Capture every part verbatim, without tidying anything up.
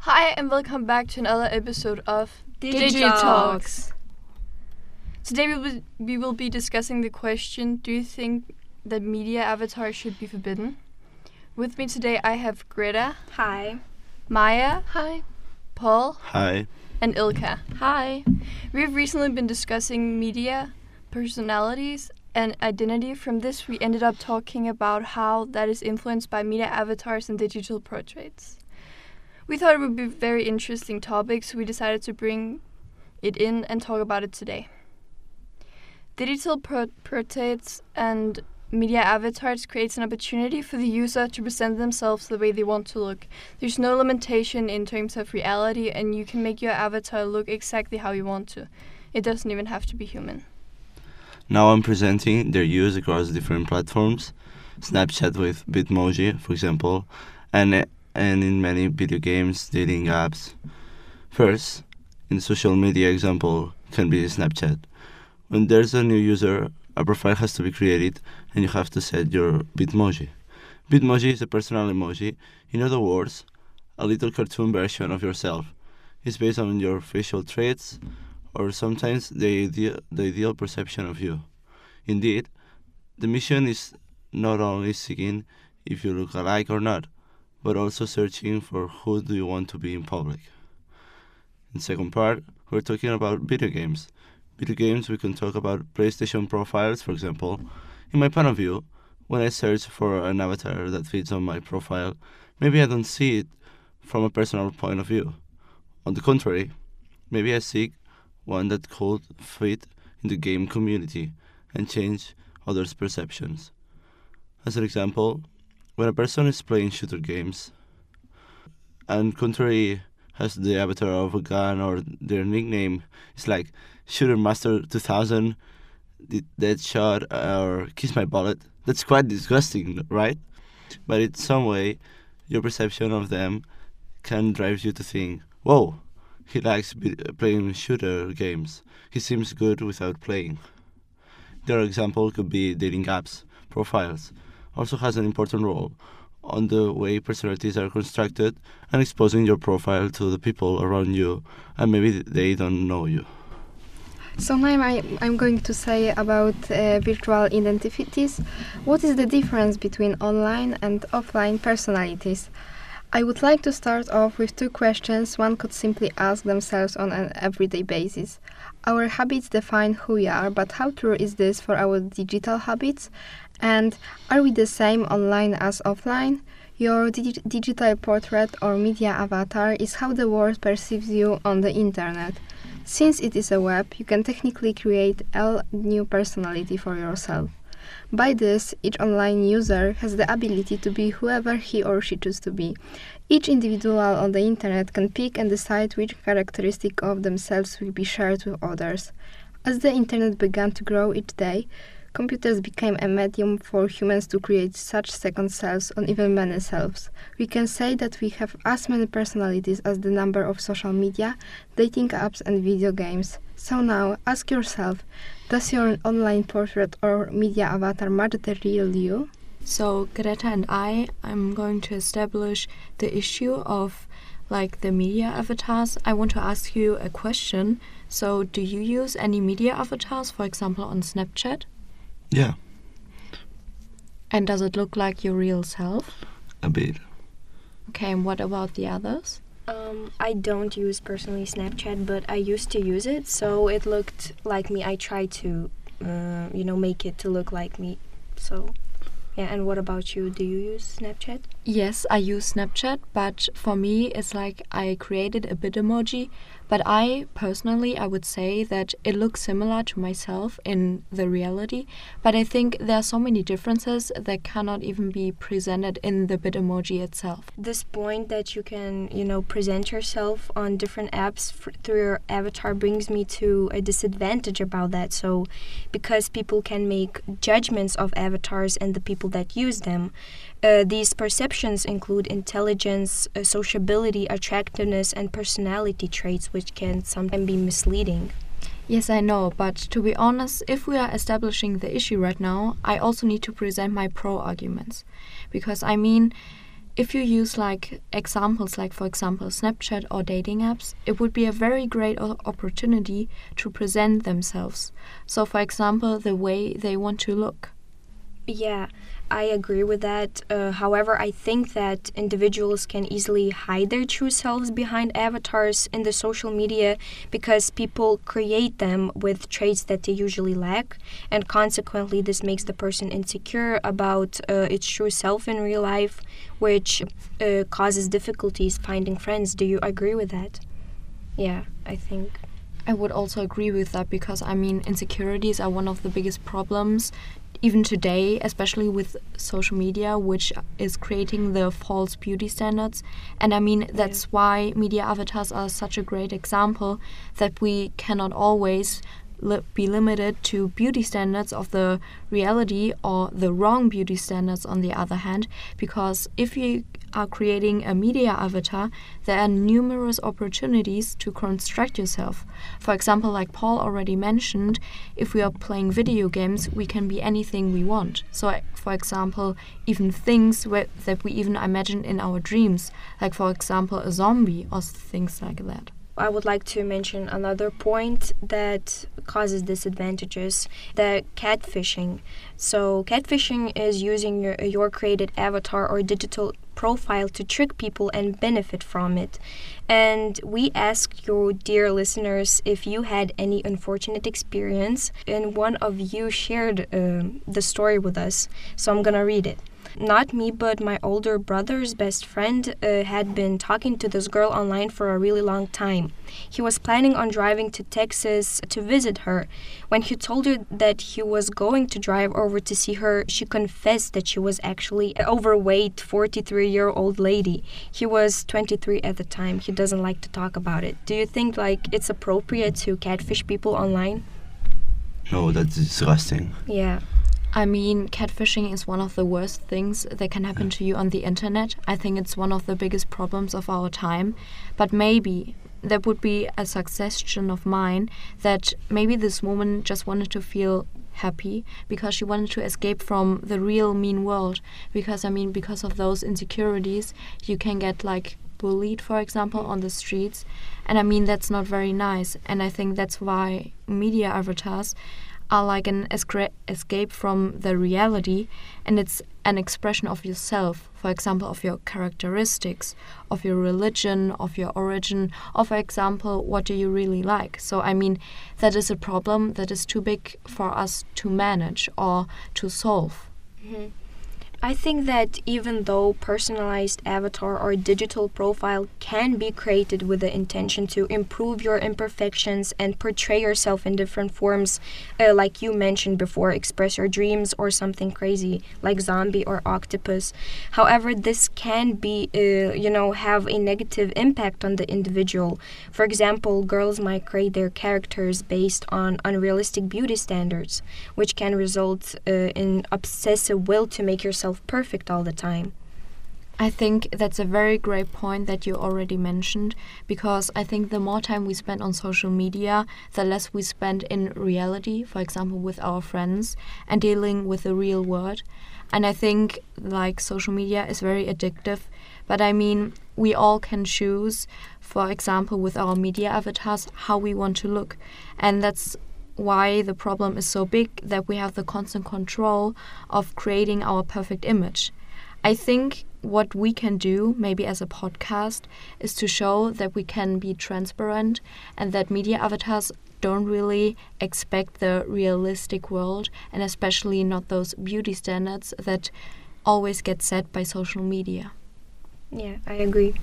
Hi and welcome back to another episode of Digitalks. Today we will, we will be discussing the question, do you think that media avatars should be forbidden? With me today I have Greta. Hi. Maya. Hi. Paul. Hi. And Ilka. Hi. We've recently been discussing media, personalities, and identity. From this we ended up talking about how that is influenced by media avatars and digital portraits. We thought it would be a very interesting topic, so we decided to bring it in and talk about it today. Digital pro- portraits and media avatars creates an opportunity for the user to present themselves the way they want to look. There's no limitation in terms of reality, and you can make your avatar look exactly how you want to. It doesn't even have to be human. Now I'm presenting their use across different platforms. Snapchat with Bitmoji, for example, and and in many video games, dating apps. First, in social media example can be Snapchat. When there's a new user, a profile has to be created and you have to set your Bitmoji. Bitmoji is a personal emoji. In other words, a little cartoon version of yourself. It's based on your facial traits or sometimes the ideal, the ideal perception of you. Indeed, the mission is not only seeking if you look alike or not, but also searching for who do you want to be in public. In the second part, we're talking about video games. Video games, we can talk about PlayStation profiles, for example. In my point of view, when I search for an avatar that fits on my profile, maybe I don't see it from a personal point of view. On the contrary, maybe I seek one that could fit in the game community and change others' perceptions. As an example, when a person is playing shooter games and contrary has the avatar of a gun or their nickname is like Shooter Master two thousand, Deadshot, or Kiss My Bullet, that's quite disgusting, right? But in some way, your perception of them can drive you to think, whoa, he likes be- playing shooter games. He seems good without playing. The other example could be dating apps, profiles. Also has an important role on the way personalities are constructed and exposing your profile to the people around you, and maybe they don't know you. So now I, I'm going to say about uh, virtual identities. What is the difference between online and offline personalities? I would like to start off with two questions one could simply ask themselves on an everyday basis. Our habits define who we are, but how true is this for our digital habits? And are we the same online as offline? Your dig- digital portrait or media avatar is how the world perceives you on the internet. Since it is a web, you can technically create a new personality for yourself. By this, each online user has the ability to be whoever he or she chooses to be. Each individual on the internet can pick and decide which characteristic of themselves will be shared with others. As the internet began to grow each day, computers became a medium for humans to create such second selves or even many selves. We can say that we have as many personalities as the number of social media, dating apps and video games. So now, ask yourself, does your online portrait or media avatar match the real you? So Greta and I, I'm going to establish the issue of like the media avatars. I want to ask you a question. So do you use any media avatars, for example, on Snapchat? Yeah, And does it look like your real self? a bit. Okay, and what about the others? Um, I don't use personally Snapchat, but I used to use it, so it looked like me. I tried to, uh, you know, make it to look like me. So, yeah. And what about you? Do you use Snapchat? Yes, I use Snapchat, but for me it's like I created a Bitmoji, but I personally I would say that it looks similar to myself in the reality, but I think there are so many differences that cannot even be presented in the Bitmoji itself. This point that you can, you know, present yourself on different apps f- through your avatar brings me to a disadvantage about that. So, because people can make judgments of avatars and the people that use them, uh, these perceptions include intelligence, uh, sociability, attractiveness, and personality traits, which can sometimes be misleading. Yes, I know, but to be honest, if we are establishing the issue right now, I also need to present my pro arguments. Because I mean, if you use like examples like for example Snapchat or dating apps, it would be a very great o- opportunity to present themselves. So for example, the way they want to look. Yeah, I agree with that. Uh, however, I think that individuals can easily hide their true selves behind avatars in the social media because people create them with traits that they usually lack, and consequently, this makes the person insecure about uh, its true self in real life, which uh, causes difficulties finding friends. Do you agree with that? Yeah, I think. I would also agree with that because I mean insecurities are one of the biggest problems even today, especially with social media, which is creating the false beauty standards. And I mean, that's yeah. why media avatars are such a great example that we cannot always li- be limited to beauty standards of the reality or the wrong beauty standards on the other hand, because if you are creating a media avatar, there are numerous opportunities to construct yourself. For example, like Paul already mentioned, if we are playing video games, we can be anything we want. So, for example, even things where, that we even imagine in our dreams, like for example, a zombie or things like that. I would like to mention another point that causes disadvantages, the catfishing. So catfishing is using your, your created avatar or digital profile to trick people and benefit from it. And we ask you, dear listeners, if you had any unfortunate experience, and one of you shared uh, the story with us. So I'm gonna read it. Not me, but my older brother's best friend uh, had been talking to this girl online for a really long time. He was planning on driving to Texas to visit her. When he told her that he was going to drive over to see her, she confessed that she was actually an overweight forty-three-year-old lady. He was twenty-three at the time. He doesn't like to talk about it. Do you think like it's appropriate to catfish people online? No, that's disgusting. Yeah. I mean, catfishing is one of the worst things that can happen to you on the internet. I think it's one of the biggest problems of our time. But maybe that would be a suggestion of mine that maybe this woman just wanted to feel happy because she wanted to escape from the real mean world. Because, I mean, because of those insecurities, you can get like bullied, for example, on the streets. And I mean, that's not very nice. And I think that's why media avatars are like an escra- escape from the reality, and it's an expression of yourself, for example, of your characteristics, of your religion, of your origin, or for example, what do you really like? So, I mean, that is a problem that is too big for us to manage or to solve. Mm-hmm. I think that even though personalized avatar or digital profile can be created with the intention to improve your imperfections and portray yourself in different forms, uh, like you mentioned before, express your dreams or something crazy like zombie or octopus. However, this can be, uh, you know, have a negative impact on the individual. For example, girls might create their characters based on unrealistic beauty standards, which can result uh, in obsessive will to make yourself perfect all the time. I think that's a very great point that you already mentioned, because I think the more time we spend on social media, the less we spend in reality, for example, with our friends and dealing with the real world. And I think like social media is very addictive, but I mean, we all can choose, for example, with our media avatars, how we want to look. And that's why the problem is so big, that we have the constant control of creating our perfect image. I think what we can do, maybe as a podcast, is to show that we can be transparent and that media avatars don't really expect the realistic world, and especially not those beauty standards that always get set by social media. Yeah, I agree.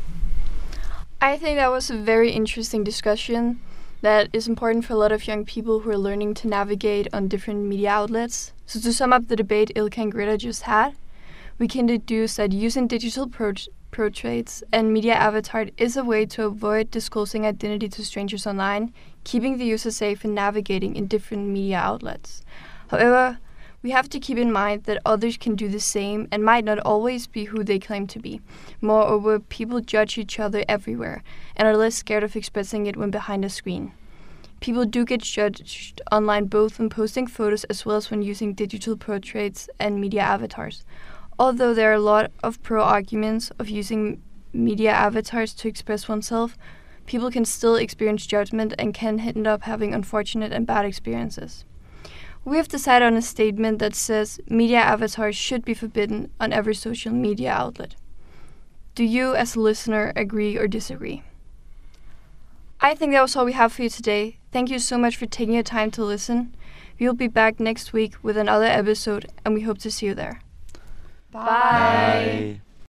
I think that was a very interesting discussion that is important for a lot of young people who are learning to navigate on different media outlets. So to sum up the debate Ilka and Greta just had, we can deduce that using digital pro- portraits and media avatar is a way to avoid disclosing identity to strangers online, keeping the user safe and navigating in different media outlets. However, we have to keep in mind that others can do the same and might not always be who they claim to be. Moreover, people judge each other everywhere and are less scared of expressing it when behind a screen. People do get judged online both when posting photos as well as when using digital portraits and media avatars. Although there are a lot of pro arguments of using media avatars to express oneself, people can still experience judgment and can end up having unfortunate and bad experiences. We have decided on a statement that says media avatars should be forbidden on every social media outlet. Do you, as a listener, agree or disagree? I think that was all we have for you today. Thank you so much for taking your time to listen. We'll be back next week with another episode, and we hope to see you there. Bye. Bye.